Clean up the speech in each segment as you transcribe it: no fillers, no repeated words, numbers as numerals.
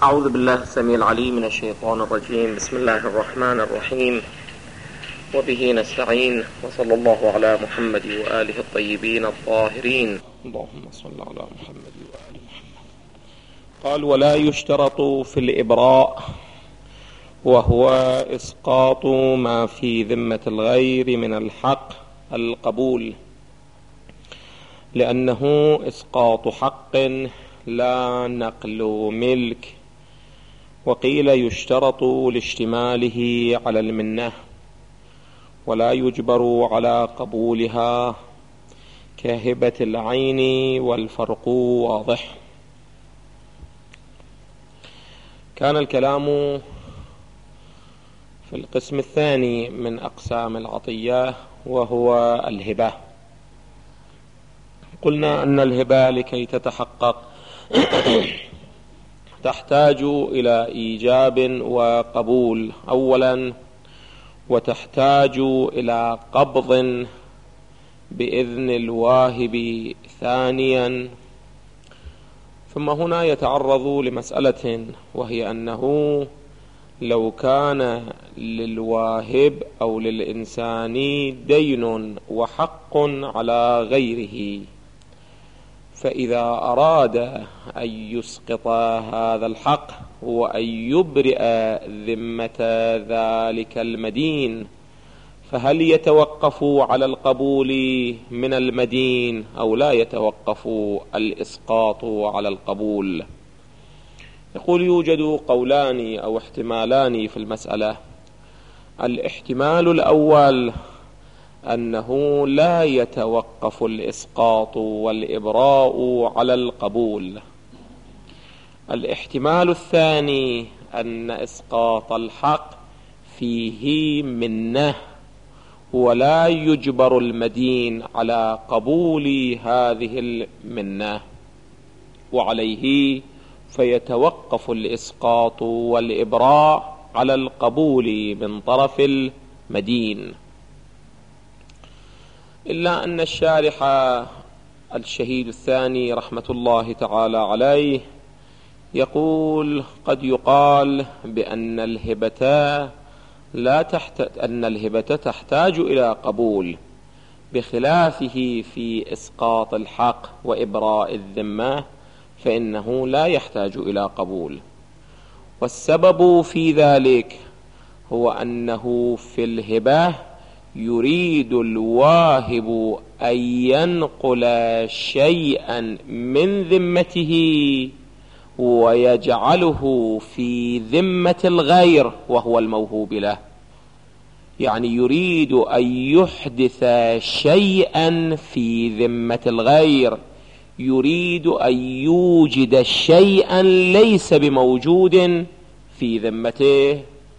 أعوذ بالله السميع العليم من الشيطان الرجيم. بسم الله الرحمن الرحيم، وبه نستعين، وصلى الله على محمد وآله الطيبين الطاهرين. اللهم صل على محمد وآل محمد. قال: ولا يشترط في الإبراء، وهو إسقاط ما في ذمة الغير من الحق القبول، لأنه إسقاط حق لا نقل ملك. وقيل يشترط لاشتماله على المنة، ولا يجبر على قبولها كهبة العين، والفرق واضح. كان الكلام في القسم الثاني من أقسام العطية، وهو الهبة. قلنا أن الهبة لكي تتحقق تحتاج إلى إيجاب وقبول أولا، وتحتاج إلى قبض بإذن الواهب ثانيا. ثم هنا يتعرض لمسألة، وهي أنه لو كان للواهب أو للإنسان دين وحق على غيره، فإذا أراد أن يسقط هذا الحق وأن يبرئ ذمة ذلك المدين، فهل يتوقف على القبول من المدين أو لا يتوقف الإسقاط على القبول؟ يقول: يوجد قولان أو احتمالان في المسألة. الاحتمال الأول أنه لا يتوقف الإسقاط والإبراء على القبول. الاحتمال الثاني أن إسقاط الحق فيه منة، ولا يجبر المدين على قبول هذه المنة، وعليه فيتوقف الإسقاط والإبراء على القبول من طرف المدين. إلا أن الشارح الشهيد الثاني رحمة الله تعالى عليه يقول: قد يقال بأن الهبة تحتاج إلى قبول، بخلافه في إسقاط الحق وإبراء الذمة فإنه لا يحتاج إلى قبول. والسبب في ذلك هو أنه في الهبة يريد الواهب أن ينقل شيئا من ذمته ويجعله في ذمة الغير وهو الموهوب له، يعني يريد أن يحدث شيئا في ذمة الغير، يريد أن يوجد شيئا ليس بموجود في ذمته.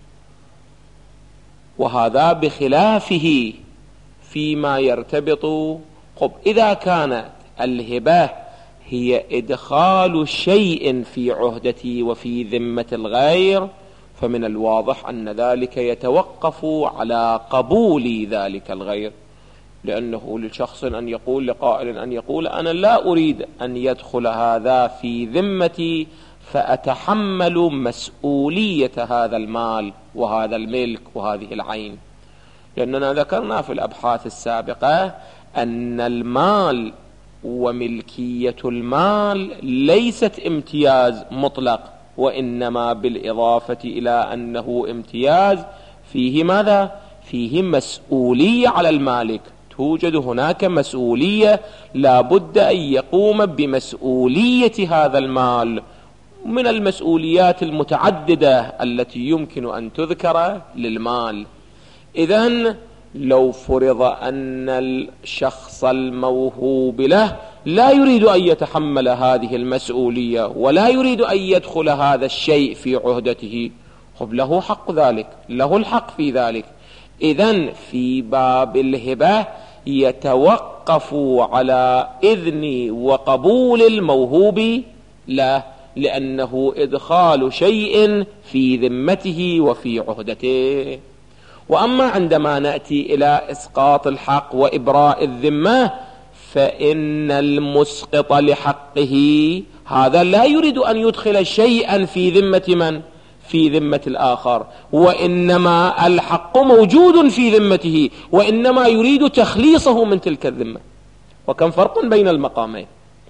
وهذا بخلافه فيما يرتبط إذا كانت الهبة هي إدخال شيء في عهدتي وفي ذمة الغير، فمن الواضح أن ذلك يتوقف على قبول ذلك الغير، لأنه لشخص أن يقول، لقائل أن يقول: أنا لا أريد أن يدخل هذا في ذمتي فأتحمل مسؤولية هذا المال وهذا الملك وهذه العين. لأننا ذكرنا في الأبحاث السابقة أن المال وملكية المال ليست امتياز مطلق، وإنما بالإضافة إلى أنه امتياز فيه ماذا؟ فيه مسؤولية على المالك. توجد هناك مسؤولية، لا بد أن يقوم بمسؤولية هذا المال، من المسؤوليات المتعددة التي يمكن أن تذكر للمال. إذن لو فرض أن الشخص الموهوب له لا يريد أن يتحمل هذه المسؤولية ولا يريد أن يدخل هذا الشيء في عهدته، له حق ذلك، له الحق في ذلك. إذن في باب الهبة يتوقف على إذن وقبول الموهوب له، لأنه إدخال شيء في ذمته وفي عهدته. وأما عندما نأتي إلى إسقاط الحق وإبراء الذمة، فإن المسقط لحقه هذا لا يريد أن يدخل شيئا في ذمة من؟ في ذمة الآخر، وإنما الحق موجود في ذمته، وإنما يريد تخليصه من تلك الذمة. وكم فرق بين المقامين.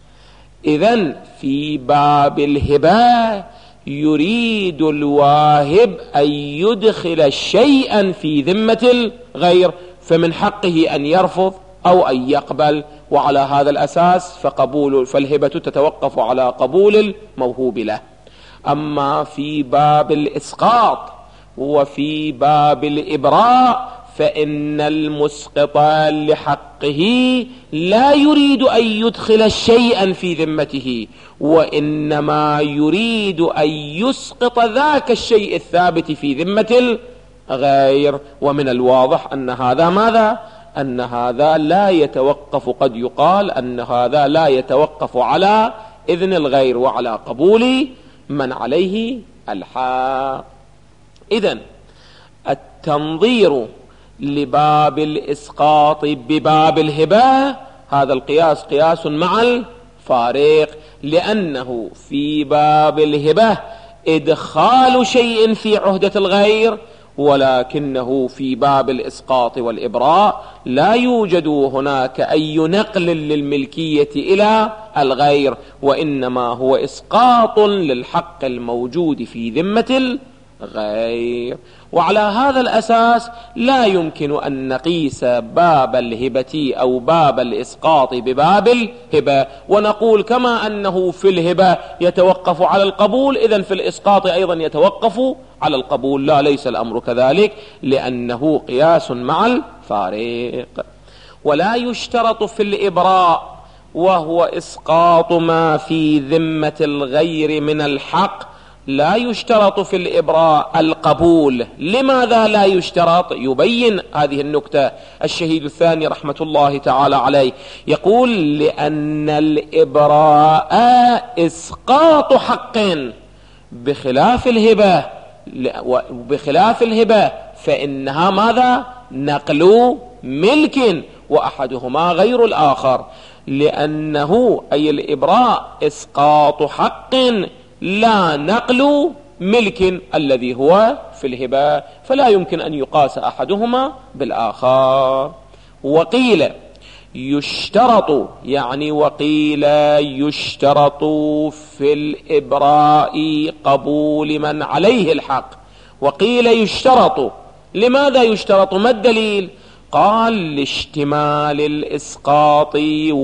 إذن في باب الهبة يريد الواهب أن يدخل شيئا في ذمة الغير، فمن حقه أن يرفض أو أن يقبل، وعلى هذا الأساس فالهبة تتوقف على قبول الموهوب له. أما في باب الإسقاط وفي باب الإبراء فإن المسقط لحقه لا يريد أن يدخل شيئا في ذمته، وإنما يريد أن يسقط ذاك الشيء الثابت في ذمة الغير. ومن الواضح أن هذا ماذا؟ أن هذا لا يتوقف، قد يقال أن هذا لا يتوقف على إذن الغير وعلى قبول من عليه الحق. إذن التنظير لباب الإسقاط بباب الهبة هذا القياس قياس مع الفارق، لأنه في باب الهبة إدخال شيء في عهدة الغير، ولكنه في باب الإسقاط والإبراء لا يوجد هناك أي نقل للملكية إلى الغير، وإنما هو إسقاط للحق الموجود في ذمة الغير. وعلى هذا الأساس لا يمكن أن نقيس باب الهبة أو باب الإسقاط بباب الهبة ونقول كما أنه في الهبة يتوقف على القبول إذن في الإسقاط أيضا يتوقف على القبول. لا، ليس الأمر كذلك، لأنه قياس مع الفارق. ولا يشترط في الإبراء وهو إسقاط ما في ذمة الغير من الحق، لا يشترط في الإبراء القبول. لماذا لا يشترط؟ يبين هذه النكتة الشهيد الثاني رحمة الله تعالى عليه، يقول لأن الإبراء إسقاط حق بخلاف الهبة، وبخلاف الهبة فإنها ماذا؟ نقل ملك، وأحدهما غير الآخر، لأنه أي الإبراء إسقاط حق لا نقل ملك الذي هو في الهبة، فلا يمكن أن يقاس أحدهما بالآخر. وقيل يشترط، يعني وقيل يشترط في الإبراء قبول من عليه الحق، وقيل يشترط. لماذا يشترط؟ ما الدليل؟ قال لاشتمال الإسقاط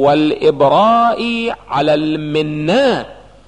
والإبراء على المنة،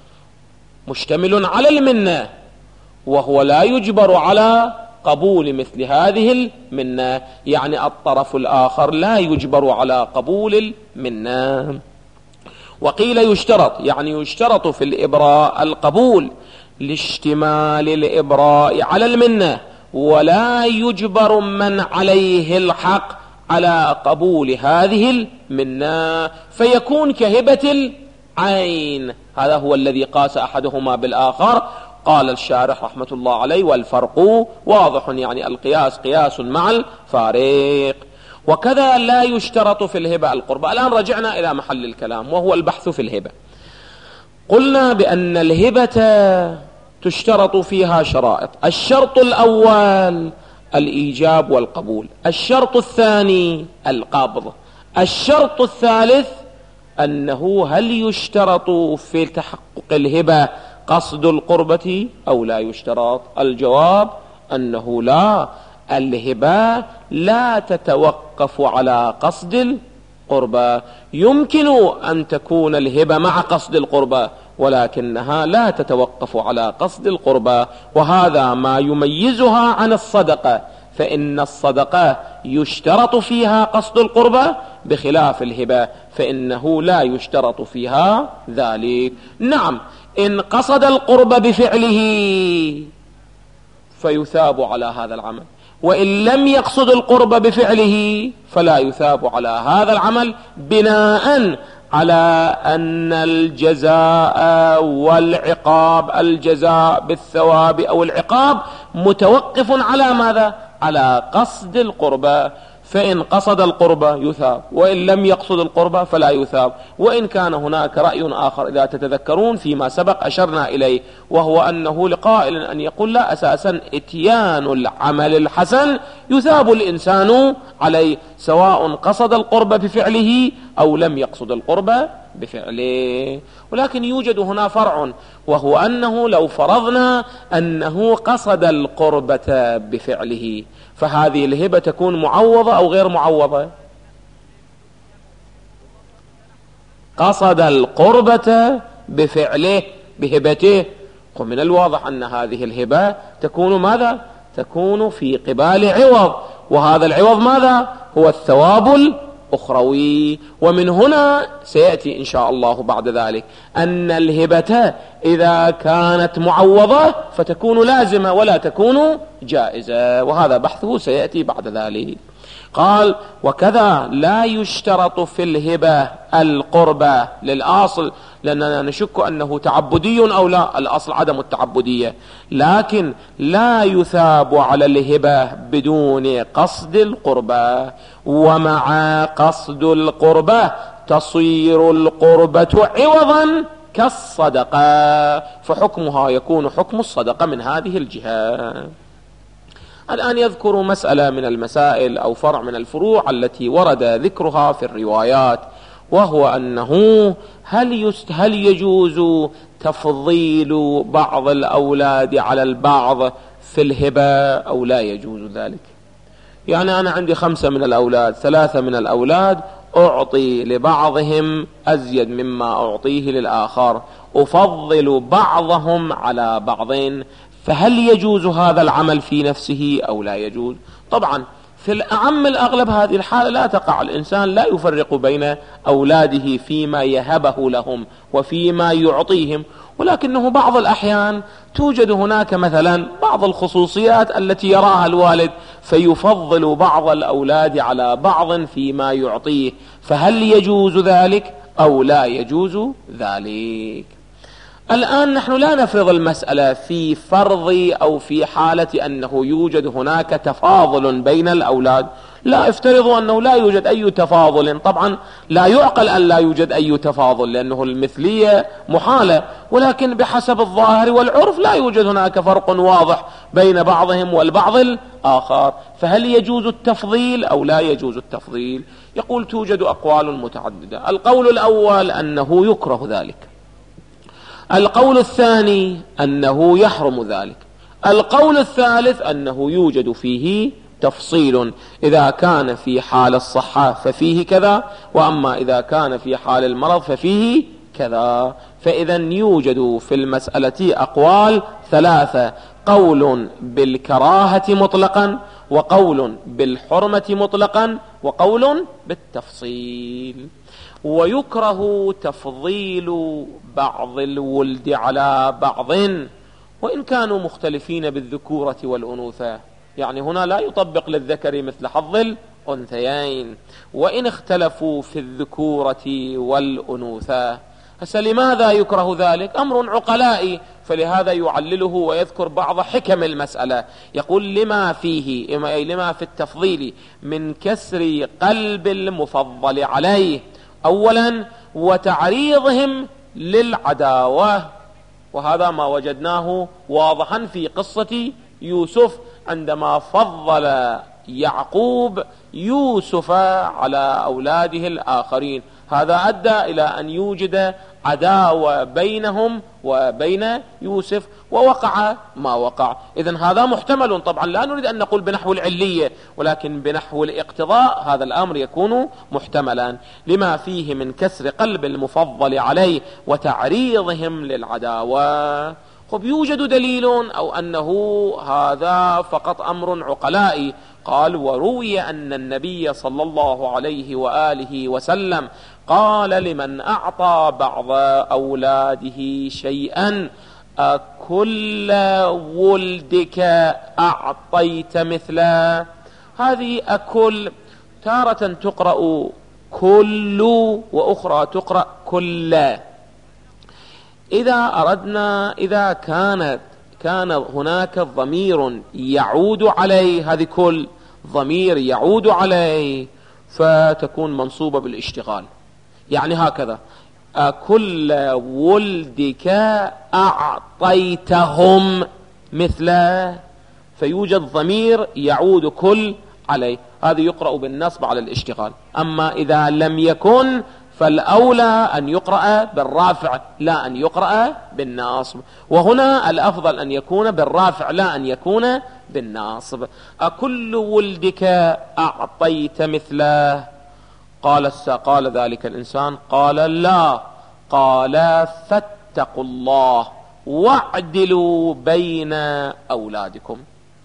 مشتمل على المنة، وهو لا يجبر على قبول مثل هذه المنة، يعني الطرف الآخر لا يجبر على قبول المنة. وقيل يشترط، يعني يشترط في الإبراء القبول لاشتمال الإبراء على المنة، ولا يجبر من عليه الحق على قبول هذه المنة، فيكون كهبة العين. هذا هو الذي قاس أحدهما بالآخر. قال الشارح رحمة الله عليه والفرق واضح، يعني القياس قياس مع الفارق. وكذا لا يشترط في الهبة القربة. الآن رجعنا إلى محل الكلام وهو البحث في الهبة. قلنا بأن الهبة تشترط فيها شرائط. الشرط الأول الإيجاب والقبول، الشرط الثاني القبض، الشرط الثالث أنه هل يشترط في تحقق الهبة قصد القربة أو لا يشترط؟ الجواب أنه لا، الهبة لا تتوقف على قصد القربة. يمكن أن تكون الهبة مع قصد القربة، ولكنها لا تتوقف على قصد القربة، وهذا ما يميزها عن الصدقة، فإن الصدقة يشترط فيها قصد القربة بخلاف الهبة فإنه لا يشترط فيها ذلك. نعم، إن قصد القرب بفعله فيثاب على هذا العمل، وإن لم يقصد القرب بفعله فلا يثاب على هذا العمل، بناء على أن الجزاء والعقاب، الجزاء بالثواب أو العقاب متوقف على ماذا؟ على قصد القربة. فإن قصد القربة يثاب، وإن لم يقصد القربة فلا يثاب. وإن كان هناك رأي آخر إذا تتذكرون فيما سبق أشرنا إليه، وهو أنه لقائل أن يقول لا، أساسا إتيان العمل الحسن يثاب الإنسان عليه سواء قصد القربة بفعله أو لم يقصد القربة بفعله. ولكن يوجد هنا فرع، وهو أنه لو فرضنا أنه قصد القربة بفعله، فهذه الهبة تكون معوضة أو غير معوضة؟ قصد القربة بفعله بهبته، ومن الواضح أن هذه الهبة تكون ماذا؟ تكون في قبال عوض، وهذا العوض ماذا؟ هو الثواب الأخروي. ومن هنا سيأتي إن شاء الله بعد ذلك أن الهبة إذا كانت معوضة فتكون لازمة ولا تكون جائزة، وهذا بحثه سيأتي بعد ذلك. قال وكذا لا يشترط في الهبة القربة للأصل، لأننا نشك أنه تعبدي أو لا، الأصل عدم التعبدية، لكن لا يثاب على الهبة بدون قصد القربة، ومع قصد القربة تصير القربة عوضا كالصدقة، فحكمها يكون حكم الصدقة من هذه الجهة. الآن يذكر مسألة من المسائل أو فرع من الفروع التي ورد ذكرها في الروايات، وهو أنه هل يجوز تفضيل بعض الأولاد على البعض في الهبة أو لا يجوز ذلك؟ يعني أنا عندي 5 من الأولاد، 3 من الأولاد أعطي لبعضهم أزيد مما أعطيه للآخر، أفضل بعضهم على بعض، فهل يجوز هذا العمل في نفسه أو لا يجوز؟ طبعا في الأعم الأغلب هذه الحالة لا تقع، الإنسان لا يفرق بين أولاده فيما يهبه لهم وفيما يعطيهم، ولكنه بعض الأحيان توجد هناك مثلا بعض الخصوصيات التي يراها الوالد فيفضل بعض الأولاد على بعض فيما يعطيه، فهل يجوز ذلك أو لا يجوز ذلك؟ الآن نحن لا نفرض المسألة في فرض أو في حالة أنه يوجد هناك تفاضل بين الأولاد، لا، افترضوا أنه لا يوجد أي تفاضل، طبعا لا يعقل أن لا يوجد أي تفاضل لأنه المثلية محالة، ولكن بحسب الظاهر والعرف لا يوجد هناك فرق واضح بين بعضهم والبعض الآخر، فهل يجوز التفضيل أو لا يجوز التفضيل؟ يقول توجد أقوال متعددة. القول الأول أنه يكره ذلك، القول الثاني أنه يحرم ذلك، القول الثالث أنه يوجد فيه تفصيل، إذا كان في حال الصحة ففيه كذا، وأما إذا كان في حال المرض ففيه كذا. فإذا يوجد في المسألة أقوال 3، قول بالكراهة مطلقا، وقول بالحرمة مطلقا، وقول بالتفصيل. ويكره تفضيل بعض الولد على بعض وإن كانوا مختلفين بالذكورة والأنوثة، يعني هنا لا يطبق للذكر مثل حظ الأنثيين وإن اختلفوا في الذكورة والأنوثة. لماذا يكره ذلك؟ أمر عقلائي، فلهذا يعلله ويذكر بعض حكم المسألة. يقول لما فيه، لما في التفضيل من كسر قلب المفضل عليه أولا، وتعريضهم للعداوة، وهذا ما وجدناه واضحا في قصة يوسف عندما فضل يعقوب يوسف على أولاده الآخرين، هذا أدى إلى أن يوجد عداوة بينهم وبين يوسف، ووقع ما وقع. إذن هذا محتمل، طبعا لا نريد أن نقول بنحو العلية، ولكن بنحو الاقتضاء هذا الأمر يكون محتملا، لما فيه من كسر قلب المفضل عليه وتعريضهم للعداوة. يوجد دليل أو أنه هذا فقط أمر عقلائي. قال وروي أن النبي صلى الله عليه وآله وسلم قال لمن أعطى بعض أولاده شيئا: أكل ولدك أعطيت مثله. هذه أكل تارة تقرأ كل وأخرى تقرأ كل. إذا أردنا، إذا كان هناك ضمير يعود عليه، هذه كل ضمير يعود عليه فتكون منصوبة بالاشتغال. يعني هكذا: أكل ولدك أعطيتهم مثله، فيوجد ضمير يعود كل عليه، هذا يقرأ بالنصب على الاشتغال. أما إذا لم يكن فالأولى أن يقرأ بالرافع لا أن يقرأ بالناصب، وهنا الأفضل أن يكون بالرافع لا أن يكون بالناصب. أكل ولدك أعطيت مثله؟ قال ذلك الإنسان، قال لا، قال فاتقوا الله واعدلوا بين أولادكم.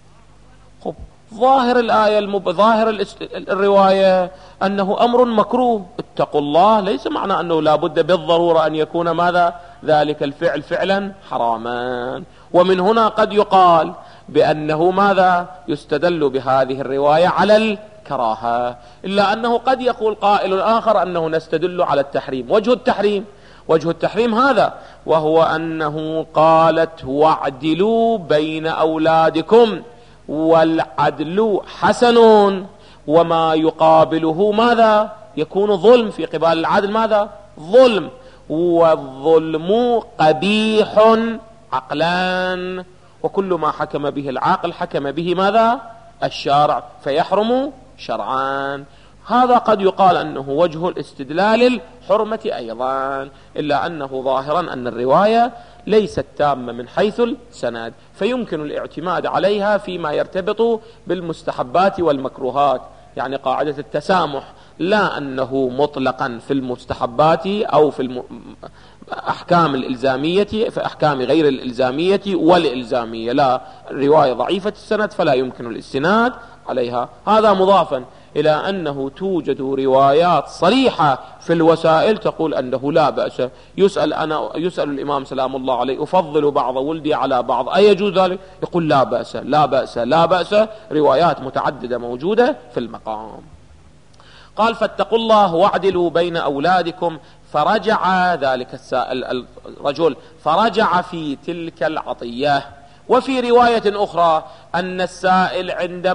ظاهر الآية ظاهر الرواية أنه أمر مكروه، اتقوا الله، ليس معنى أنه لا بد بالضرورة أن يكون ماذا ذلك الفعل فعلا حراما. ومن هنا قد يقال بأنه ماذا يستدل بهذه الرواية على الكراهة، إلا أنه قد يقول قائل آخر أنه نستدل على التحريم. وجه التحريم هذا، وهو أنه قالت واعدلوا بين أولادكم، والعدل حسن، وما يقابله ماذا يكون ظلم، في قبال العدل ماذا ظلم، والظلم قبيح عقلان، وكل ما حكم به العاقل حكم به ماذا الشارع، فيحرم شرعان. هذا قد يقال أنه وجه الاستدلال الحرمة أيضا، إلا أنه ظاهرا أن الرواية ليست تامة من حيث السند، فيمكن الاعتماد عليها فيما يرتبط بالمستحبات والمكروهات، يعني قاعدة التسامح، لا أنه مطلقا في المستحبات أو في أحكام الإلزامية في أحكام غير الإلزامية والإلزامية، لا، الرواية ضعيفة السند فلا يمكن الاستناد عليها. هذا مضافا إلى أنه توجد روايات صريحة في الوسائل تقول أنه لا بأس. يسأل الإمام سلام الله عليه: أفضل بعض ولدي على بعض، أيجوز ذلك؟ يقول لا بأس لا بأس لا بأس. روايات متعددة موجودة في المقام. قال فاتقوا الله واعدلوا بين أولادكم. فرجع ذلك السائل الرجل فرجع في تلك العطية. وفي رواية أخرى أن السائل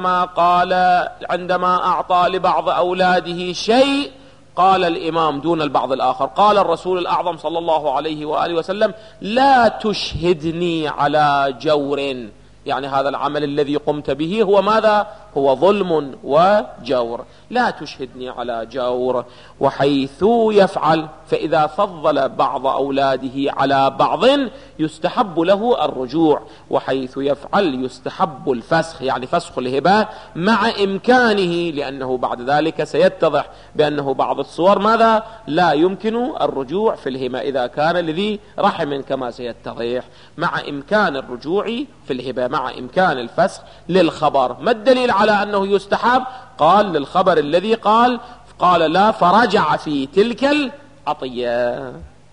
عندما أعطى لبعض أولاده شيء قال الإمام دون البعض الآخر، قال الرسول الأعظم صلى الله عليه وآله وسلم: لا تشهدني على جور، يعني هذا العمل الذي قمت به هو ماذا؟ هو ظلم وجور، لا تشهدني على جور. وحيث يفعل، فإذا فضل بعض أولاده على بعض يستحب له الرجوع، وحيث يفعل يستحب الفسخ، يعني فسخ الهبة مع إمكانه، لأنه بعد ذلك سيتضح بأنه بعض الصور ماذا لا يمكن الرجوع في الهبة إذا كان لذي رحم، كما سيتضح، مع إمكان الرجوع في الهبة مع إمكان الفسخ للخبر. ما الدليل على أنه يستحب؟ قال للخبر الذي قال لا، فرجع في تلك العطية.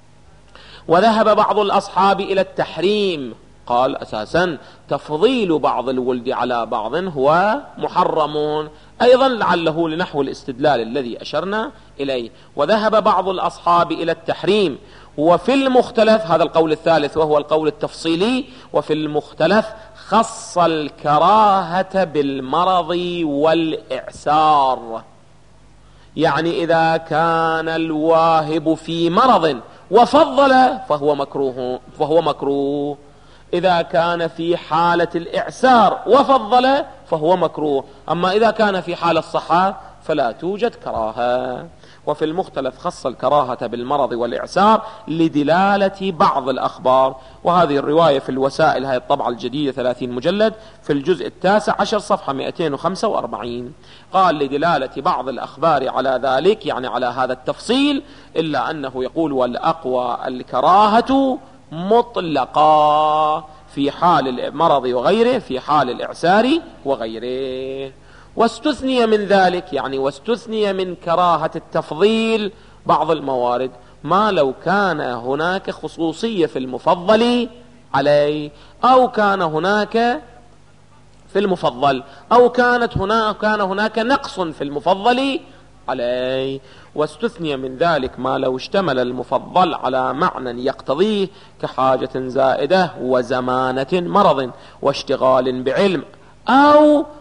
وذهب بعض الأصحاب إلى التحريم، قال أساسا تفضيل بعض الولد على بعض هو محرم، أيضا لعله لنحو الاستدلال الذي أشرنا إليه. وذهب بعض الأصحاب إلى التحريم. وفي المختلف، هذا القول الثالث وهو القول التفصيلي، وفي المختلف خص الكراهة بالمرض والإعسار، يعني إذا كان الواهب في مرض وفضل فهو مكروه، إذا كان في حالة الإعسار وفضل فهو مكروه، أما إذا كان في حالة الصحة فلا توجد كراهة. وفي المختلف خص الكراهة بالمرض والإعسار لدلالة بعض الأخبار. وهذه الرواية في الوسائل، هذه الطبعة الجديدة 30 مجلد في الجزء 19 صفحة 245. قال لدلالة بعض الأخبار على ذلك، يعني على هذا التفصيل، إلا أنه يقول والأقوى الكراهة مطلقا في حال المرض وغيره، في حال الإعسار وغيره. واستثني من ذلك، يعني واستثني من كراهة التفضيل بعض الموارد ما لو كان هناك خصوصية في المفضل عليه، أو كان هناك في المفضل، أو كان هناك نقص في المفضل عليه. واستثني من ذلك ما لو اشتمل المفضل على معنى يقتضيه كحاجة زائدة وزمانة مرض واشتغال بعلم، أو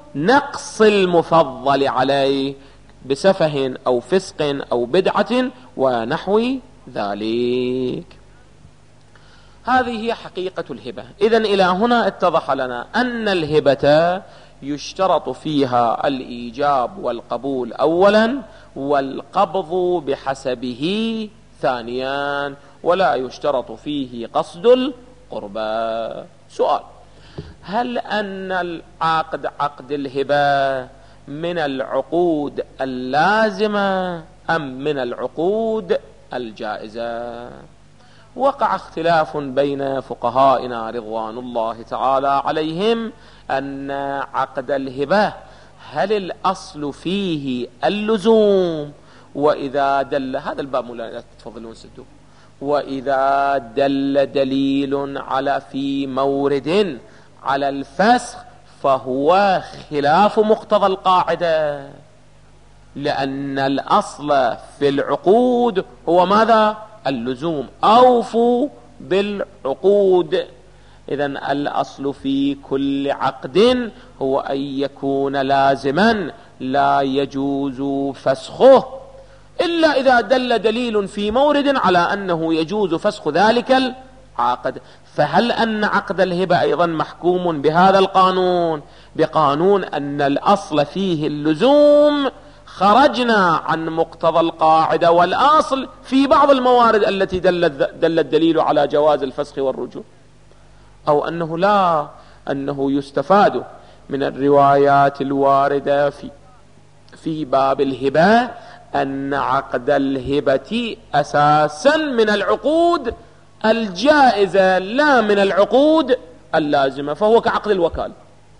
نقص المفضل عليه بسفه أو فسق أو بدعة ونحو ذلك. هذه هي حقيقة الهبة. إذن إلى هنا اتضح لنا أن الهبة يشترط فيها الإيجاب والقبول أولا، والقبض بحسبه ثانيا، ولا يشترط فيه قصد القربى. سؤال: هل أن العقد عقد الهبة من العقود اللازمة أم من العقود الجائزة؟ وقع اختلاف بين فقهائنا رضوان الله تعالى عليهم أن عقد الهبة هل الأصل فيه اللزوم، وإذا دل هذا الباب مولانا تفضلون سدوا، وإذا دل دليل على في مورد على الفسخ فهو خلاف مقتضى القاعدة، لأن الأصل في العقود هو ماذا؟ اللزوم. أوفوا بالعقود. إذن الأصل في كل عقد هو أن يكون لازما لا يجوز فسخه إلا إذا دل دليل في مورد على أنه يجوز فسخ ذلك العقد. فهل أن عقد الهبة أيضا محكوم بهذا القانون، بقانون أن الأصل فيه اللزوم؟ خرجنا عن مقتضى القاعدة والأصل في بعض الموارد التي دل الدليل على جواز الفسخ والرجوع، أو أنه لا، أنه يستفاد من الروايات الواردة في باب الهبة أن عقد الهبة أساسا من العقود الجائزة لا من العقود اللازمة، فهو كعقد الوكالة.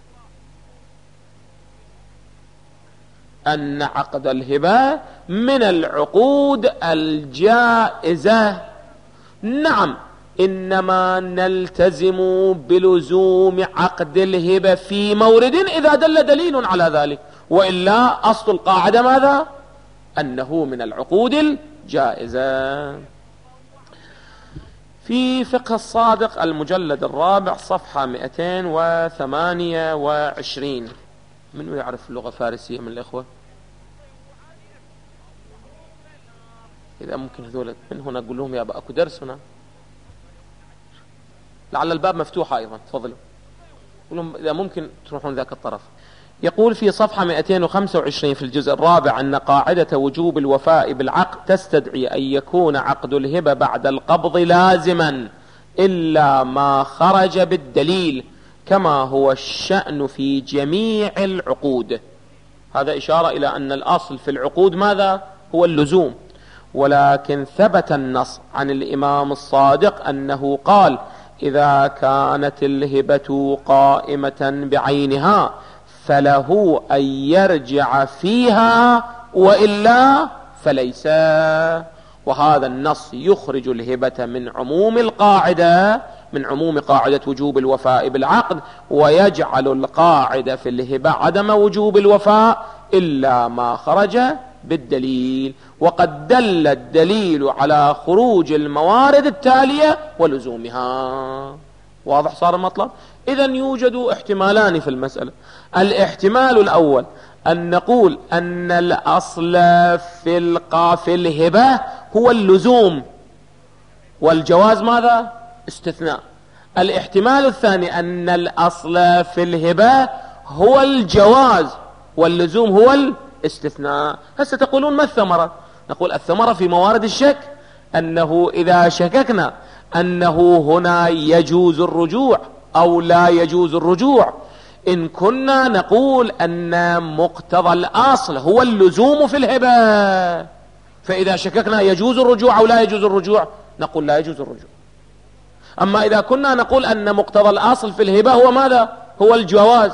أن عقد الهبة من العقود الجائزة. نعم، إنما نلتزم بلزوم عقد الهبة في مورد إذا دل دليل على ذلك، وإلا أصل القاعدة ماذا؟ أنه من العقود الجائزة. في فقه الصادق المجلد الرابع صفحة 228. من يعرف اللغة الفارسية من الإخوة؟ إذا ممكن هذول من هنا أقول لهم يا أبا أكو درس هنا، لعل الباب مفتوح أيضا، تفضلوا قول لهم إذا ممكن تروحون ذاك الطرف. يقول في صفحة 225 في الجزء الرابع أن قاعدة وجوب الوفاء بالعقد تستدعي أن يكون عقد الهبة بعد القبض لازما إلا ما خرج بالدليل، كما هو الشأن في جميع العقود. هذا إشارة إلى أن الأصل في العقود ماذا؟ هو اللزوم. ولكن ثبت النص عن الإمام الصادق أنه قال: إذا كانت الهبة قائمة بعينها فله أن يرجع فيها وإلا فليس. وهذا النص يخرج الهبة من عموم القاعدة، من عموم قاعدة وجوب الوفاء بالعقد، ويجعل القاعدة في الهبة عدم وجوب الوفاء إلا ما خرج بالدليل، وقد دل الدليل على خروج الموارد التالية ولزومها. واضح صار المطلب؟ إذن يوجد احتمالان في المسألة. الاحتمال الأول أن نقول أن الأصل في الهبة هو اللزوم، والجواز ماذا؟ استثناء. الاحتمال الثاني أن الأصل في الهبة هو الجواز واللزوم هو الاستثناء. هسه تقولون ما الثمرة؟ نقول الثمرة في موارد الشك، أنه إذا شككنا أنه هنا يجوز الرجوع أو لا يجوز الرجوع، إن كنا نقول أن مقتضى الأصل هو اللزوم في الهبة، فإذا شككنا يجوز الرجوع أو لا يجوز الرجوع نقول لا يجوز الرجوع. أما إذا كنا نقول أن مقتضى الأصل في الهبة هو ماذا؟ هو الجواز،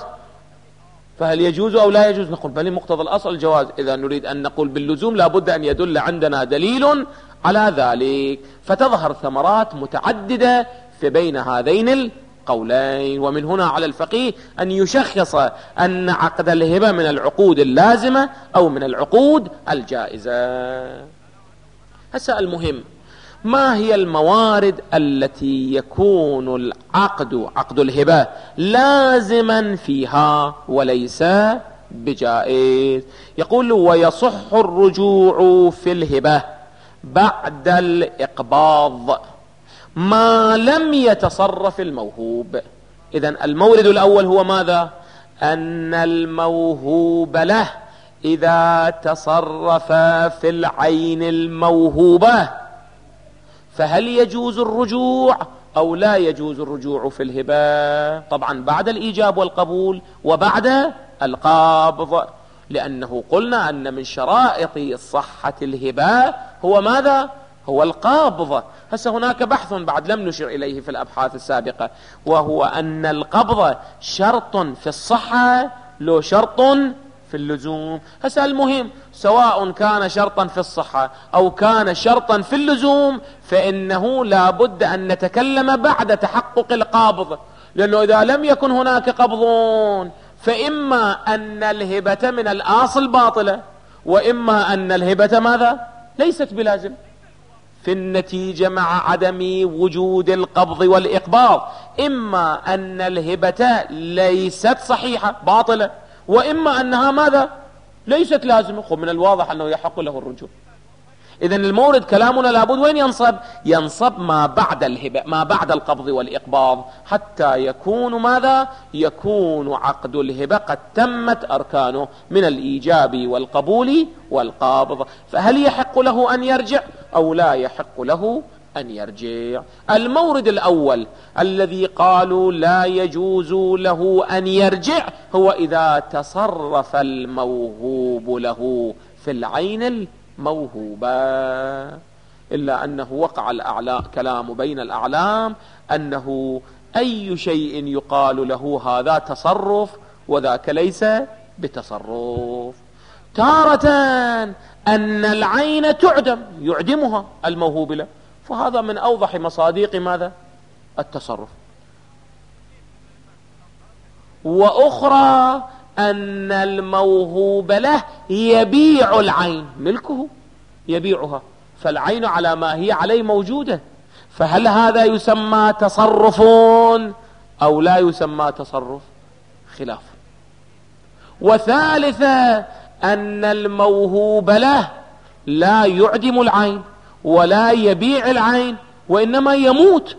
فهل يجوز أو لا يجوز؟ نقول بل مقتضى الأصل الجواز. إذا نريد أن نقول باللزوم لابد أن يدل عندنا دليل على ذلك، فتظهر ثمرات متعددة في بين هذين القولين. ومن هنا على الفقيه أن يشخص أن عقد الهبة من العقود اللازمة أو من العقود الجائزة. هسه المهم ما هي الموارد التي يكون عقد الهبة لازما فيها وليس بجائز؟ يقول ويصح الرجوع في الهبة بعد الإقباض ما لم يتصرف الموهوب. إذن المورد الأول هو ماذا؟ أن الموهوب له إذا تصرف في العين الموهوبة فهل يجوز الرجوع أو لا يجوز الرجوع في الهبة؟ طبعا بعد الإيجاب والقبول وبعد القبض، لأنه قلنا أن من شرائط صحة الهبة هو ماذا؟ هو القبض. هسه هناك بحث بعد لم نشر إليه في الأبحاث السابقة، وهو أن القبض شرط في الصحة لو شرط في اللزوم. هسه المهم سواء كان شرطا في الصحة أو كان شرطا في اللزوم فإنه لا بد أن نتكلم بعد تحقق القبض، لأنه إذا لم يكن هناك قبض فإما أن الهبة من الأصل باطلة، وإما أن الهبة ماذا؟ ليست بلازم. في النتيجة مع عدم وجود القبض والإقباض إما أن الهبة ليست صحيحة باطلة، وإما أنها ماذا؟ ليست لازمة. من الواضح أنه يحق له الرجوع. إذن المورد كلامنا لابد وين ينصب؟ ينصب ما بعد الهبة، ما بعد القبض والإقباض، حتى يكون ماذا؟ يكون عقد الهبة قد تمت أركانه من الإيجاب والقبول والقبض. فهل يحق له أن يرجع أو لا يحق له أن يرجع؟ المورد الأول الذي قالوا لا يجوز له أن يرجع هو إذا تصرف الموهوب له في العين موهوبة، إلا أنه وقع كلام بين الأعلام أنه أي شيء يقال له هذا تصرف وذاك ليس بتصرف. تارة أن العين تعدم، يعدمها الموهوب له، فهذا من أوضح مصادق ماذا؟ التصرف. وأخرى أن الموهوب له يبيع العين، ملكه يبيعها، فالعين على ما هي عليه موجودة، فهل هذا يسمى تصرف أو لا يسمى تصرف؟ خلاف. وثالثا أن الموهوب له لا يعدم العين ولا يبيع العين وإنما يموت،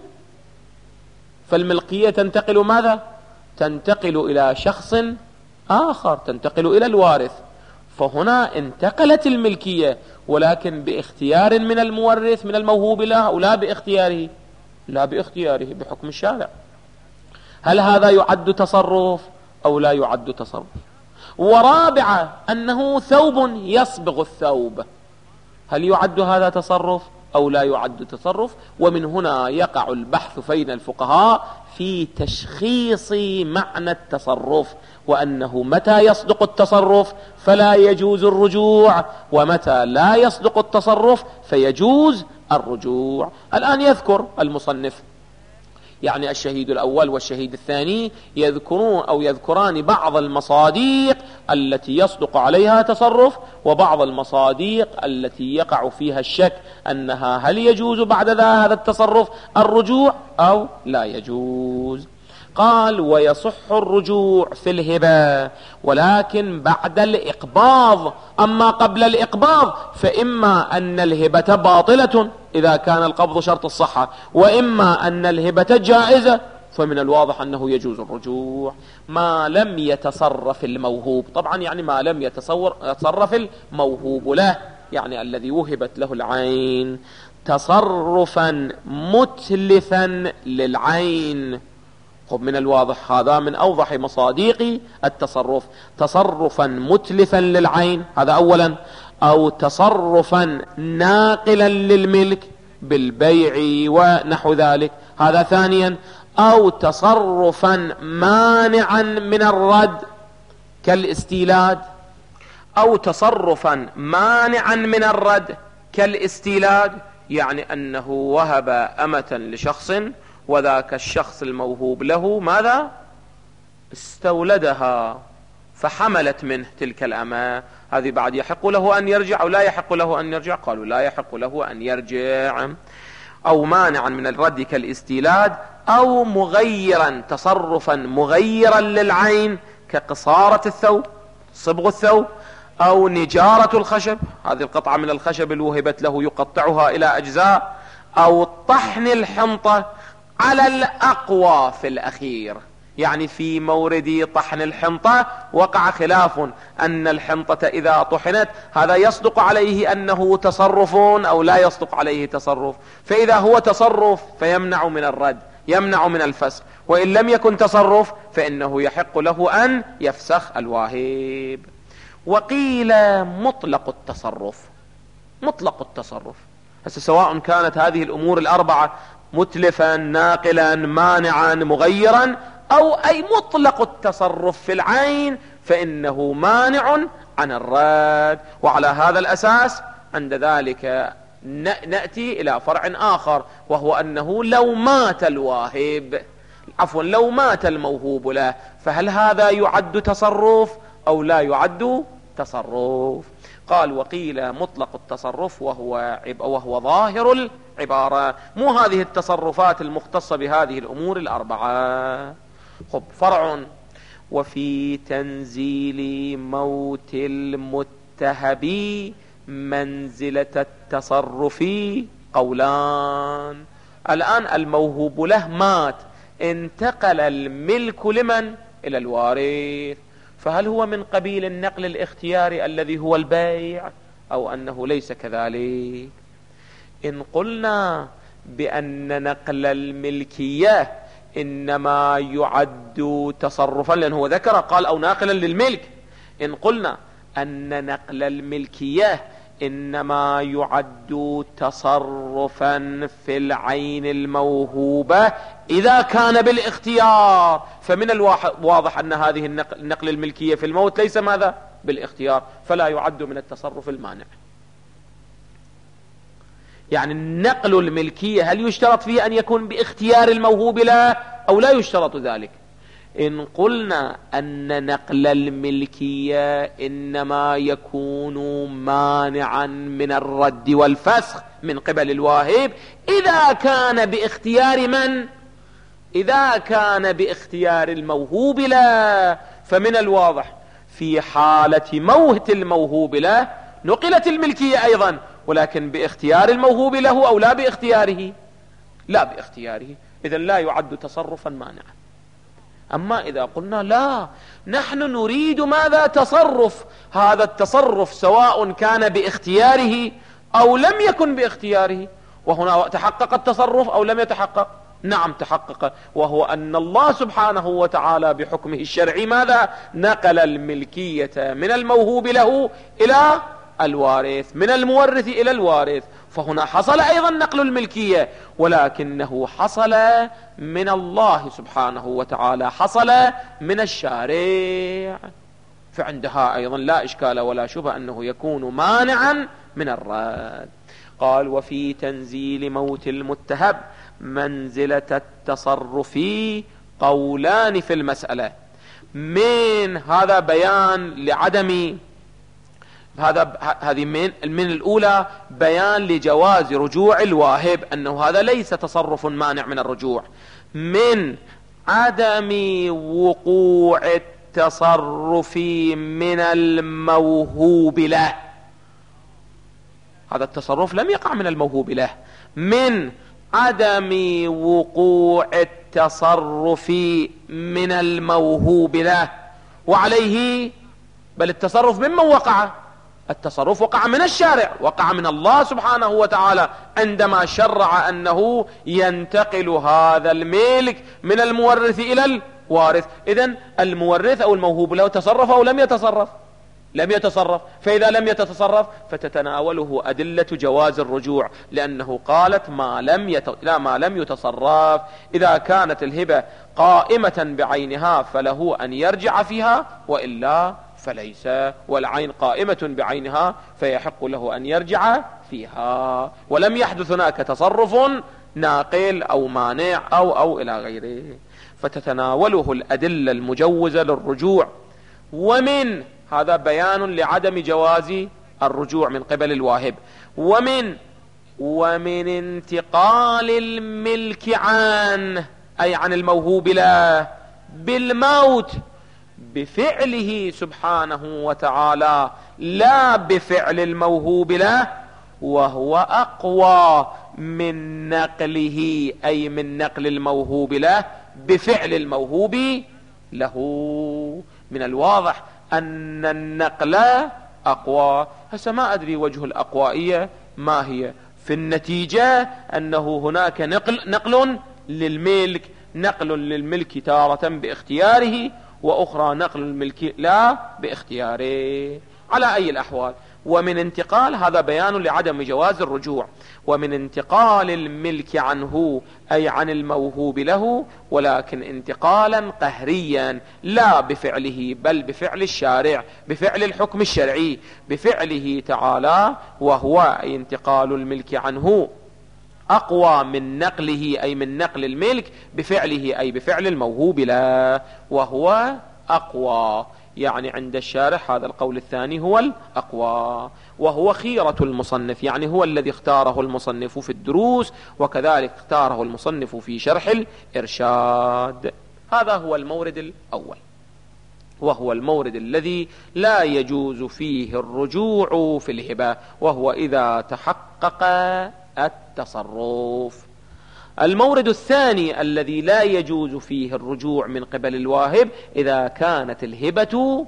فالملكية تنتقل ماذا؟ تنتقل إلى شخص آخر، تنتقل إلى الوارث. فهنا انتقلت الملكية ولكن باختيار من المورث من الموهوب له أو لا باختياره؟ لا باختياره بحكم الشارع. هل هذا يعد تصرف أو لا يعد تصرف؟ ورابعة أنه ثوب يصبغ الثوب، هل يعد هذا تصرف أو لا يعد تصرف؟ ومن هنا يقع البحث بين الفقهاء في تشخيص معنى التصرف، وأنه متى يصدق التصرف فلا يجوز الرجوع، ومتى لا يصدق التصرف فيجوز الرجوع. الآن يذكر المصنف يعني الشهيد الأول والشهيد الثاني يذكران بعض المصادق التي يصدق عليها تصرف وبعض المصادق التي يقع فيها الشك أنها هل يجوز بعد هذا التصرف الرجوع أو لا يجوز. قال ويصح الرجوع في الهبة ولكن بعد الإقباض. أما قبل الإقباض فإما أن الهبة باطلة إذا كان القبض شرط الصحة، وإما أن الهبة جائزة، فمن الواضح أنه يجوز الرجوع ما لم يتصرف الموهوب. طبعا يعني ما لم يتصرف الموهوب له، يعني الذي وهبت له العين تصرفا متلفا للعين. من الواضح هذا من أوضح مصادق التصرف، تصرفا متلفا للعين هذا أولا، أو تصرفا ناقلا للملك بالبيع ونحو ذلك هذا ثانيا، أو تصرفا مانعا من الرد كالاستيلاد، أو تصرفا مانعا من الرد كالاستيلاد، يعني أنه وهب أمة لشخص وذاك الشخص الموهوب له ماذا؟ استولدها فحملت منه تلك الأمة، هذه بعد يحق له أن يرجع أو لا يحق له أن يرجع؟ قالوا لا يحق له أن يرجع. أو مانعا من الرد كالاستيلاد، أو مغيرا تصرفا مغيرا للعين كقصارة الثوب، صبغ الثوب، أو نجارة الخشب، هذه القطعة من الخشب الوهبت له يقطعها إلى أجزاء، أو طحن الحنطة على الأقوى في الأخير. يعني في مورد طحن الحنطة وقع خلاف أن الحنطة إذا طحنت هذا يصدق عليه أنه تصرف أو لا يصدق عليه تصرف، فإذا هو تصرف فيمنع من الرد، يمنع من الفسخ، وإن لم يكن تصرف فإنه يحق له أن يفسخ الواهب. وقيل مطلق التصرف، مطلق التصرف هسه سواء كانت هذه الأمور الأربعة متلفا ناقلا مانعا مغيرا أو أي مطلق التصرف في العين فإنه مانع عن الرد. وعلى هذا الأساس عند ذلك نأتي إلى فرع آخر، وهو أنه لو مات الواهب، عفوا لو مات الموهوب له، فهل هذا يعد تصرف أو لا يعد تصرف؟ قال وقيل مطلق التصرف وهو ظاهر العبارة، مو هذه التصرفات المختصة بهذه الأمور الأربعة. خب فرع. وفي تنزيل موت المتهب منزلة التصرف قولان. الآن الموهوب له مات، انتقل الملك لمن؟ إلى الوارث، فهل هو من قبيل النقل الاختياري الذي هو البيع أو أنه ليس كذلك؟ إن قلنا بأن نقل الملكية إنما يعد تصرفا، لأنه هو ذكر قال أو ناقلا للملك، إن قلنا أن نقل الملكية إنما يعد تصرفا في العين الموهوبة إذا كان بالاختيار، فمن الواضح أن هذه النقل الملكية في الموت ليس ماذا؟ بالاختيار، فلا يعد من التصرف المانع. يعني نقل الملكية هل يشترط فيه أن يكون باختيار الموهوب له أو لا يشترط ذلك؟ إن قلنا أن نقل الملكية إنما يكون مانعا من الرد والفسخ من قبل الواهب إذا كان باختيار من؟ إذا كان باختيار الموهوب له، فمن الواضح في حالة موت الموهوب له نقلت الملكية أيضا، ولكن باختيار الموهوب له أو لا باختياره؟ لا باختياره، إذن لا يعد تصرفا مانعا. أما إذا قلنا لا، نحن نريد ماذا؟ تصرف، هذا التصرف سواء كان باختياره أو لم يكن باختياره، وهنا تحقق التصرف أو لم يتحقق؟ نعم تحقق، وهو أن الله سبحانه وتعالى بحكمه الشرعي ماذا؟ نقل الملكية من الموهوب له إلى الوارث، من المورث إلى الوارث، فهنا حصل أيضا نقل الملكية، ولكنه حصل من الله سبحانه وتعالى، حصل من الشارع، فعندها أيضا لا إشكال ولا شبه أنه يكون مانعا من الرد. قال وفي تنزيل موت المتهب منزلة التصرف قولان في المسألة. من هذا بيان لعدم هذه من الأولى بيان لجواز رجوع الواهب، أنه هذا ليس تصرف مانع من الرجوع، من عدم وقوع التصرف من الموهوب له، هذا التصرف لم يقع من الموهوب له، من عدم وقوع التصرف من الموهوب له وعليه، بل التصرف ممن وقع؟ التصرف وقع من الشارع، وقع من الله سبحانه وتعالى عندما شرع أنه ينتقل هذا الملك من المورث إلى الوارث. إذن المورث أو الموهوب له تصرف أو لم يتصرف؟ لم يتصرف، فإذا لم يتصرف فتتناوله أدلة جواز الرجوع، لأنه قالت ما لم يتصرف. إذا كانت الهبة قائمة بعينها فله أن يرجع فيها، وإلا فليس، والعين قائمة بعينها فيحق له أن يرجع فيها، ولم يحدث هناك تصرف ناقل أو مانع أو إلى غيره، فتتناوله الأدلة المجوزة للرجوع. ومن هذا بيان لعدم جواز الرجوع من قبل الواهب، ومن ومن انتقال الملك عنه أي عن الموهوب له بالموت بفعله سبحانه وتعالى لا بفعل الموهوب له، وهو أقوى من نقله أي من نقل الموهوب له بفعل الموهوب له. من الواضح أن النقل أقوى. هسه ما أدري وجه الأقوائية ما هي. في النتيجة أنه هناك نقل للملك، نقل للملك تارة باختياره، وأخرى نقل الملك لا باختياره. على أي الأحوال، ومن انتقال هذا بيان لعدم جواز الرجوع. ومن انتقال الملك عنه أي عن الموهوب له، ولكن انتقالا قهريا لا بفعله بل بفعل الشارع، بفعل الحكم الشرعي، بفعله تعالى، وهو أي انتقال الملك عنه أقوى من نقله أي من نقل الملك بفعله أي بفعل الموهوب له، وهو أقوى. يعني عند الشارح هذا القول الثاني هو الأقوى، وهو خيرة المصنف، يعني هو الذي اختاره المصنف في الدروس، وكذلك اختاره المصنف في شرح الإرشاد. هذا هو المورد الأول، وهو المورد الذي لا يجوز فيه الرجوع في الهبة، وهو إذا تحقق التصرف. المورد الثاني الذي لا يجوز فيه الرجوع من قبل الواهب إذا كانت الهبة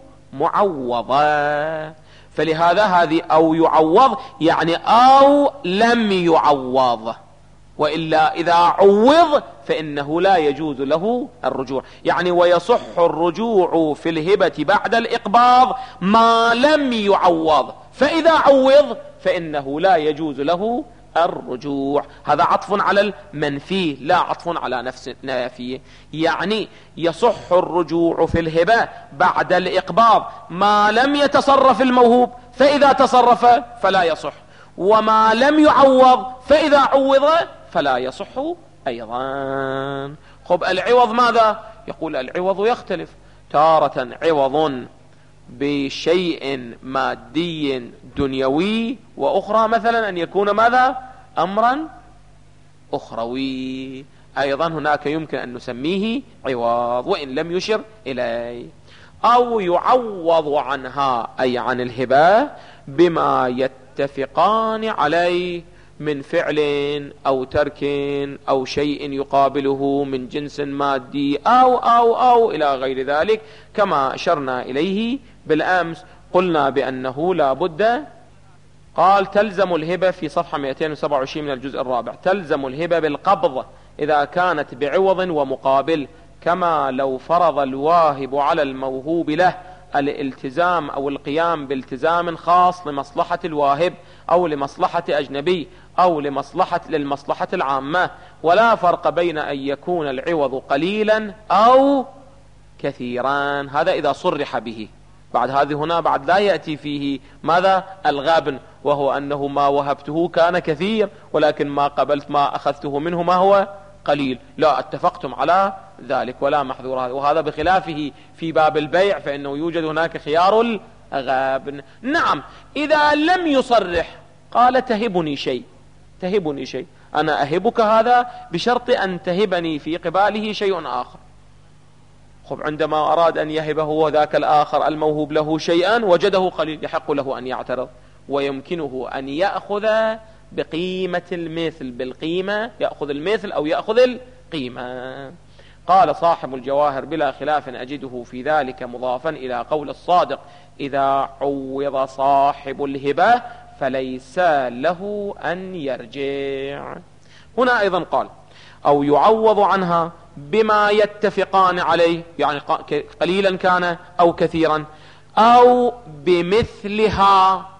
معوضة. فلهذا هذه أو يعوض يعني أو لم يعوض، وإلا إذا عوض فإنه لا يجوز له الرجوع. يعني ويصح الرجوع في الهبة بعد الإقباض ما لم يعوض، فإذا عوض فإنه لا يجوز له الرجوع. هذا عطف على المنفي لا عطف على نفس نافيه. يعني يصح الرجوع في الهبة بعد الإقباض ما لم يتصرف الموهوب، فإذا تصرف فلا يصح، وما لم يعوض فإذا عوض فلا يصح أيضا. خب العوض ماذا؟ يقول العوض يختلف، تارة عوض بشيء مادي دنيوي، وأخرى مثلا أن يكون ماذا؟ أمرا أخروي، أيضا هناك يمكن أن نسميه عوض وإن لم يشر إليه. أو يعوض عنها أي عن الهبة بما يتفقان عليه من فعل أو ترك أو شيء يقابله من جنس مادي أو إلى غير ذلك، كما أشرنا إليه بالأمس. قلنا بأنه لا بد، قال تلزم الهبة في صفحة 227 من الجزء الرابع، تلزم الهبة بالقبض إذا كانت بعوض ومقابل، كما لو فرض الواهب على الموهوب له الالتزام أو القيام بالتزام خاص لمصلحة الواهب أو لمصلحة أجنبي أو للمصلحة العامة، ولا فرق بين أن يكون العوض قليلا أو كثيرا. هذا إذا صرح به. بعد هذه هنا بعد لا يأتي فيه ماذا؟ الغابن، وهو أنه ما وهبته كان كثير ولكن ما قبلت ما أخذته منه ما هو قليل، لا اتفقتم على ذلك ولا محذور هذا. وهذا بخلافه في باب البيع، فإنه يوجد هناك خيار الغابن. نعم إذا لم يصرح، قال تهبني شيء، أنا أهبك هذا بشرط أن تهبني في قباله شيء آخر. خب عندما أراد أن يهبه هو ذاك الآخر الموهوب له شيئا وجده قليل، يحق له أن يعترض، ويمكنه أن يأخذ بقيمة المثل، بالقيمة يأخذ المثل أو يأخذ القيمة. قال صاحب الجواهر بلا خلاف أجده في ذلك مضافا إلى قول الصادق إذا عوض صاحب الهبة فليس له أن يرجع. هنا أيضا قال أو يعوض عنها بما يتفقان عليه، يعني قليلا كان أو كثيرا، أو بمثلها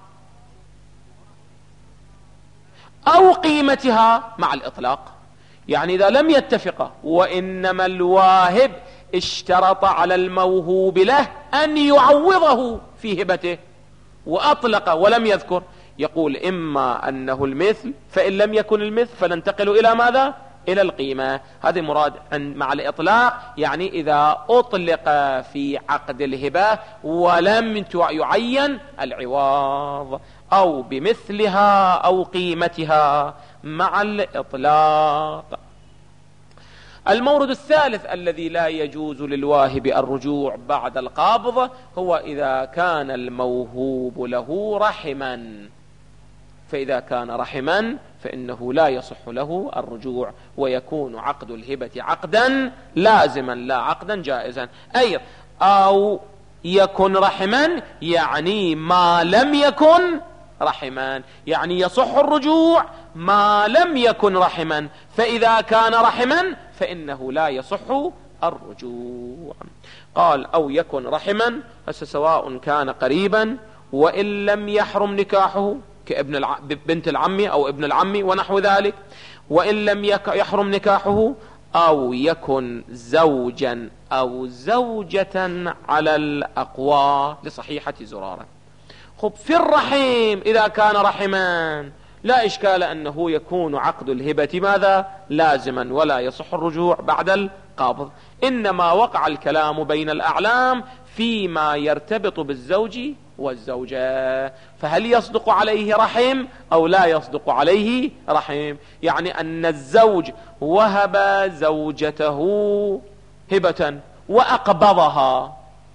أو قيمتها مع الإطلاق. يعني إذا لم يتفق وإنما الواهب اشترط على الموهوب له أن يعوضه في هبته وأطلق ولم يذكر، يقول إما أنه المثل، فإن لم يكن المثل فننتقل إلى ماذا؟ إلى القيمة. هذا مراد مع الإطلاق، يعني إذا أطلق في عقد الهبة ولم يعين العوض. أو بمثلها أو قيمتها مع الإطلاق. المورد الثالث الذي لا يجوز للواهب الرجوع بعد القبض هو إذا كان الموهوب له رحما، فإذا كان رحما فإنه لا يصح له الرجوع، ويكون عقد الهبة عقدا لازما لا عقدا جائزا. أي أو يكن رحما يعني ما لم يكن رحما، يعني يصح الرجوع ما لم يكن رحما، فإذا كان رحما فإنه لا يصح الرجوع. قال أو يكن رحما، سواء كان قريبا وإن لم يحرم نكاحه كابن بنت العم أو ابن العم ونحو ذلك، وإن لم يحرم نكاحه، أو يكن زوجا أو زوجة على الأقوى لصحيحة زرارة. خب في الرحيم إذا كان رحما لا إشكال أنه يكون عقد الهبة ماذا؟ لازما ولا يصح الرجوع بعد القبض، إنما وقع الكلام بين الأعلام فيما يرتبط بالزوج والزوجة، فهل يصدق عليه رحم أو لا يصدق عليه رحم؟ يعني أن الزوج وهب زوجته هبة وأقبضها،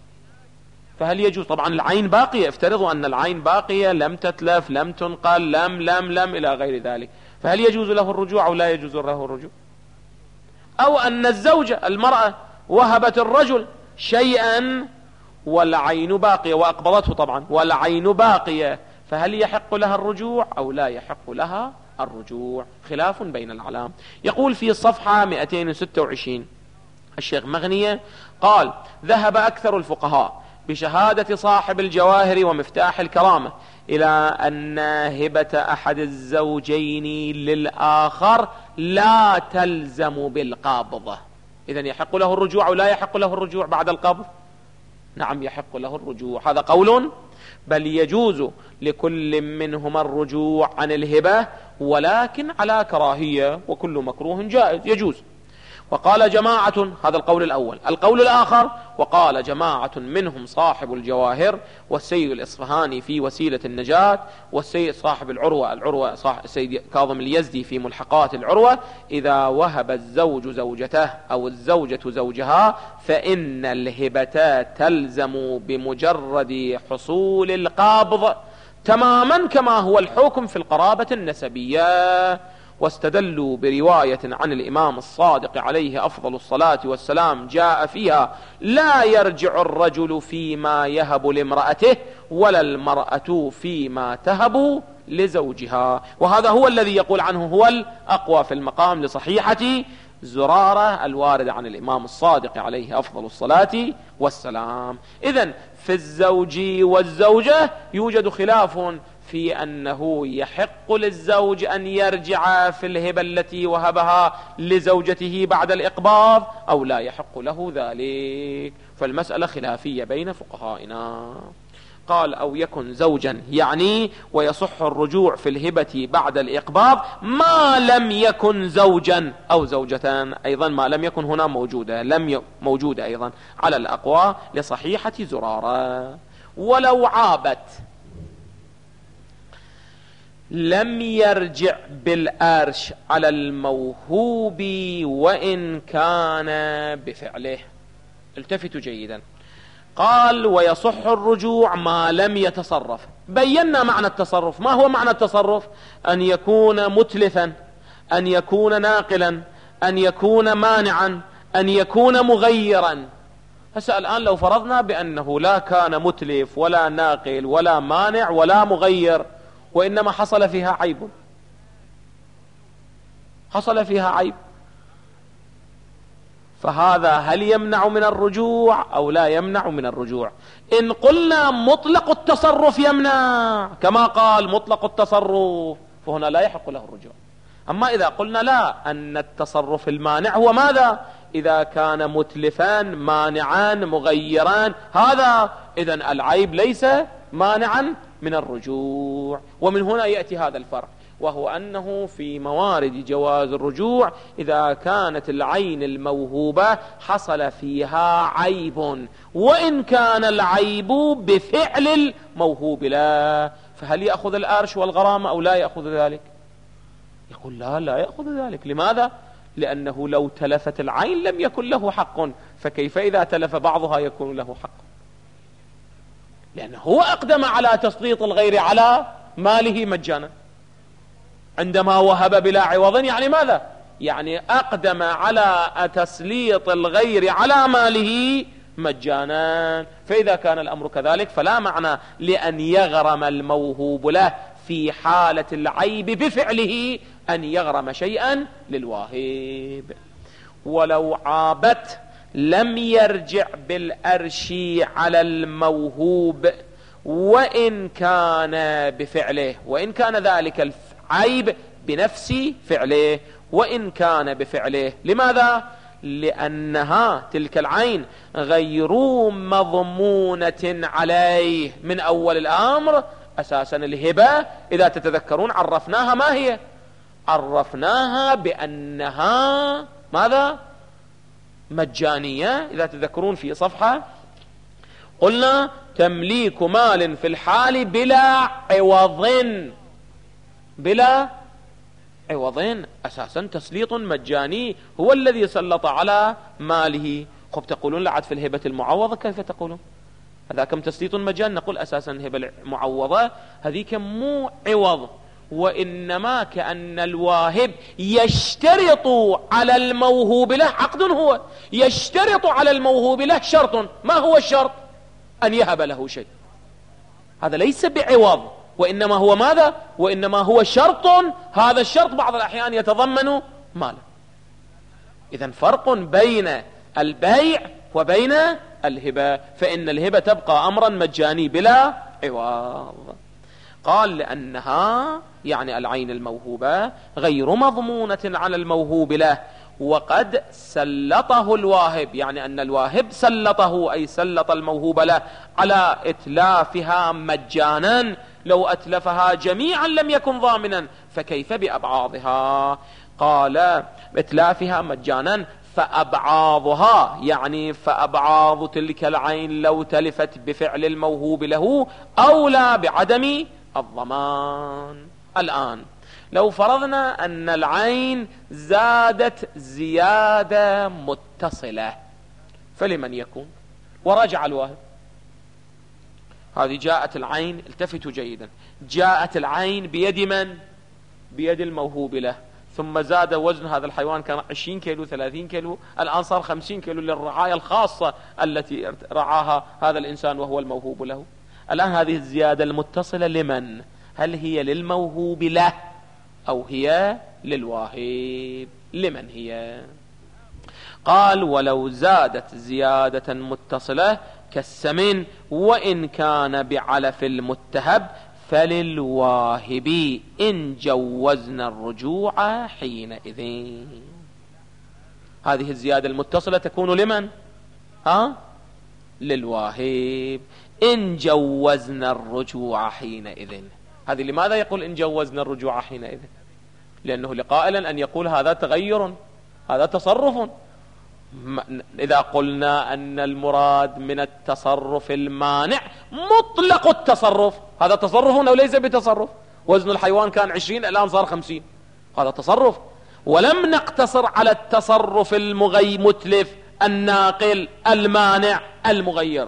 فهل يجوز؟ طبعا العين باقية، افترضوا أن العين باقية لم تتلف لم تنقل لم إلى غير ذلك، فهل يجوز له الرجوع أو لا يجوز له الرجوع؟ أو أن الزوجة المرأة وهبت الرجل شيئا والعين باقية وأقبضته طبعا والعين باقية، فهل يحق لها الرجوع أو لا يحق لها الرجوع؟ خلاف بين العلام. يقول في صفحة 226 الشيخ مغنية قال: ذهب أكثر الفقهاء بشهادة صاحب الجواهر ومفتاح الكرامة إلى أن هبة أحد الزوجين للآخر لا تلزم بالقابضة. إذن يحق له الرجوع أو لا يحق له الرجوع بعد القبض؟ نعم يحق له الرجوع، هذا قول، بل يجوز لكل منهما الرجوع عن الهبة ولكن على كراهية، وكل مكروه جائز يجوز. وقال جماعة، هذا القول الأول. القول الآخر: وقال جماعة منهم صاحب الجواهر والسيد الإصفهاني في وسيلة النجاة والسيد صاحب العروة السيد كاظم اليزدي في ملحقات العروة: إذا وهب الزوج زوجته أو الزوجة زوجها فإن الهبة تلزم بمجرد حصول القابض تماما كما هو الحكم في القرابة النسبية. واستدلوا برواية عن الإمام الصادق عليه أفضل الصلاة والسلام جاء فيها: لا يرجع الرجل فيما يهب لامرأته ولا المرأة فيما تهب لزوجها. وهذا هو الذي يقول عنه هو الأقوى في المقام لصحيحة زرارة الواردة عن الإمام الصادق عليه أفضل الصلاة والسلام. إذن في الزوج والزوجة يوجد خلاف في أنه يحق للزوج أن يرجع في الهبة التي وهبها لزوجته بعد الإقباض أو لا يحق له ذلك، فالمسألة خلافية بين فقهائنا. قال: أو يكن زوجا، يعني ويصح الرجوع في الهبة بعد الإقباض ما لم يكن زوجا أو زوجتان، أيضا ما لم يكن هنا موجودة أيضا على الأقوى لصحيحة زرارة. ولو عابت لم يرجع بالأرش على الموهوب وإن كان بفعله. التفتوا جيدا. قال: ويصح الرجوع ما لم يتصرف. بينا معنى التصرف. ما هو معنى التصرف؟ أن يكون متلفا، أن يكون ناقلا، أن يكون مانعا، أن يكون مغيرا. هسه الآن لو فرضنا بأنه لا كان متلف ولا ناقل ولا مانع ولا مغير، وإنما حصل فيها عيب، حصل فيها عيب، فهذا هل يمنع من الرجوع أو لا يمنع من الرجوع؟ إن قلنا مطلق التصرف يمنع كما قال مطلق التصرف فهنا لا يحق له الرجوع. أما إذا قلنا لا، أن التصرف المانع هو ماذا؟ إذا كان متلفا مانعا مغيرا، هذا إذن العيب ليس مانعا من الرجوع. ومن هنا يأتي هذا الفرق، وهو أنه في موارد جواز الرجوع إذا كانت العين الموهوبة حصل فيها عيب، وإن كان العيب بفعل الموهوب له، فهل يأخذ الأرش والغرامة أو لا يأخذ ذلك؟ يقول لا يأخذ ذلك. لماذا؟ لأنه لو تلفت العين لم يكن له حق، فكيف إذا تلف بعضها يكون له حق؟ لأنه هو أقدم على تسليط الغير على ماله مجانا عندما وهب بلا عوض. يعني ماذا؟ يعني أقدم على تسليط الغير على ماله مجانا. فإذا كان الأمر كذلك فلا معنى لأن يغرم الموهوب له في حالة العيب بفعله أن يغرم شيئا للواهب. ولو عابت لم يرجع بالأرش على الموهوب وإن كان بفعله، وإن كان ذلك العيب بنفس فعله، وإن كان بفعله. لماذا؟ لأنها تلك العين غير مضمونة عليه من أول الأمر. أساسا الهبة إذا تتذكرون عرفناها ما هي؟ عرفناها بأنها ماذا؟ مجانية. إذا تذكرون في صفحة قلنا تمليك مال في الحال بلا عوض، بلا عوض. أساسا تسليط مجاني هو الذي سلط على ماله. خب تقولون لعد في الهبة المعوضة، كيف تقولون هذا كم تسليط مجاني؟ نقول أساسا الهبة المعوضة هذيك مو عوض، وإنما كأن الواهب يشترط على الموهوب له عقد، هو يشترط على الموهوب له شرط. ما هو الشرط؟ أن يهب له شيء. هذا ليس بعوض، وإنما هو ماذا؟ وإنما هو شرط. هذا الشرط بعض الأحيان يتضمن مالا. إذن فرق بين البيع وبين الهبة، فإن الهبة تبقى أمرا مجاني بلا عوض. قال لأنها يعني العين الموهوبة غير مضمونة على الموهوب له، وقد سلطه الواهب، يعني أن الواهب سلطه أي سلط الموهوب له على إتلافها مجانا. لو أتلفها جميعا لم يكن ضامنا، فكيف بأبعاضها؟ قال إتلافها مجانا، فأبعاضها يعني فأبعاض تلك العين لو تلفت بفعل الموهوب له أولى بعدم الضمان. الآن لو فرضنا أن العين زادت زيادة متصلة فلمن يكون؟ ورجع الواهب. هذه جاءت العين، التفتوا جيدا، جاءت العين بيد من؟ بيد الموهوب له، ثم زاد وزن هذا الحيوان، كان 20 كيلو 30 كيلو، الآن صار 50 كيلو للرعاية الخاصة التي رعاها هذا الإنسان وهو الموهوب له. الآن هذه الزيادة المتصلة لمن؟ هل هي للموهوب له أو هي للواهب؟ لمن هي؟ قال ولو زادت زيادة متصلة كالسمن وإن كان بعلف المتهب فللواهب إن جوزنا الرجوع حينئذ. هذه الزيادة المتصلة تكون لمن؟ للواهب إن جوزنا الرجوع حينئذ. هذه لماذا يقول إن جوزنا الرجوع حينئذ؟ لأنه لقائلا أن يقول هذا تغير، هذا تصرف. إذا قلنا أن المراد من التصرف المانع مطلق التصرف، هذا تصرف أو ليس بتصرف؟ وزن الحيوان كان 20 الآن صار 50، هذا تصرف. ولم نقتصر على التصرف متلف الناقل المانع المغير.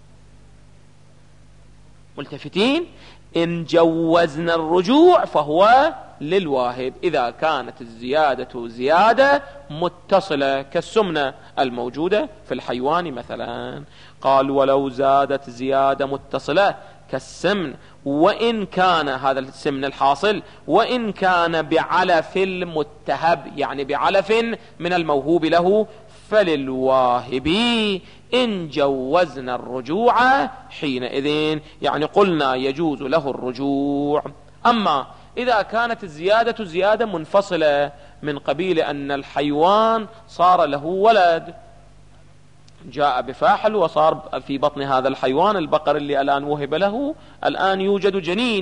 ملتفتين؟ إن جوزنا الرجوع فهو للواهب إذا كانت الزيادة زيادة متصلة كالسمنة الموجودة في الحيوان مثلا. قال ولو زادت زيادة متصلة كالسمن وإن كان هذا السمن الحاصل وإن كان بعلف المتهب، يعني بعلف من الموهوب له، فللواهب إن جوزنا الرجوع حينئذ، يعني قلنا يجوز له الرجوع. أما إذا كانت الزيادة زيادة منفصلة من قبيل أن الحيوان صار له ولد، جاء بفاحل وصار في بطن هذا الحيوان البقر اللي الآن وهب له، الآن يوجد جنين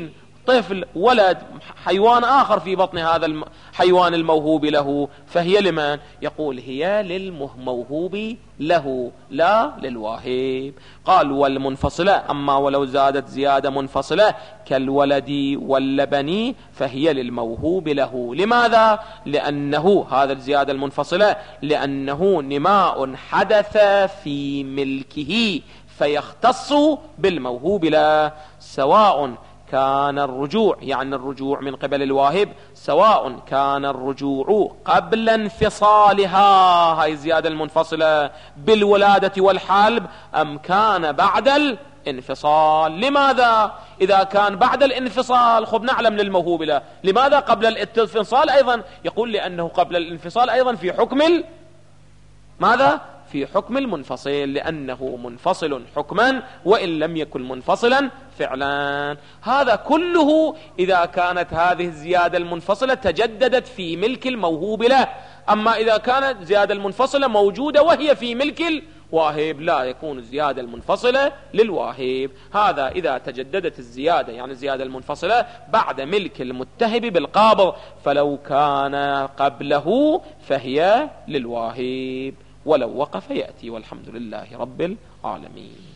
طفل ولد حيوان آخر في بطن هذا الحيوان الموهوب له، فهي لمن؟ يقول هي للموهوب له لا للواهب. قال والمنفصلة أما ولو زادت زيادة منفصلة كالولد واللبن فهي للموهوب له. لماذا؟ لأنه هذا الزيادة المنفصلة لأنه نماء حدث في ملكه فيختص بالموهوب له، سواء كان الرجوع يعني الرجوع من قبل الواهب، سواء كان الرجوع قبل انفصالها هاي الزيادة المنفصلة بالولادة والحلب أم كان بعد الانفصال. لماذا؟ إذا كان بعد الانفصال خب نعلم للموهوب له، لماذا قبل الانفصال أيضا؟ يقول لأنه قبل الانفصال أيضا في حكم ماذا؟ في حكم المنفصل، لأنه منفصل حكما وإن لم يكن منفصلا فعلا. هذا كله إذا كانت هذه الزيادة المنفصلة تجددت في ملك الموهوب له. أما إذا كانت الزيادة المنفصلة موجودة وهي في ملك الواهب لا يكون الزيادة المنفصلة للواهب. هذا إذا تجددت الزيادة يعني الزيادة المنفصلة بعد ملك المتهب بالقابض، فلو كان قبله فهي للواهب ولو وقف يأتي. والحمد لله رب العالمين.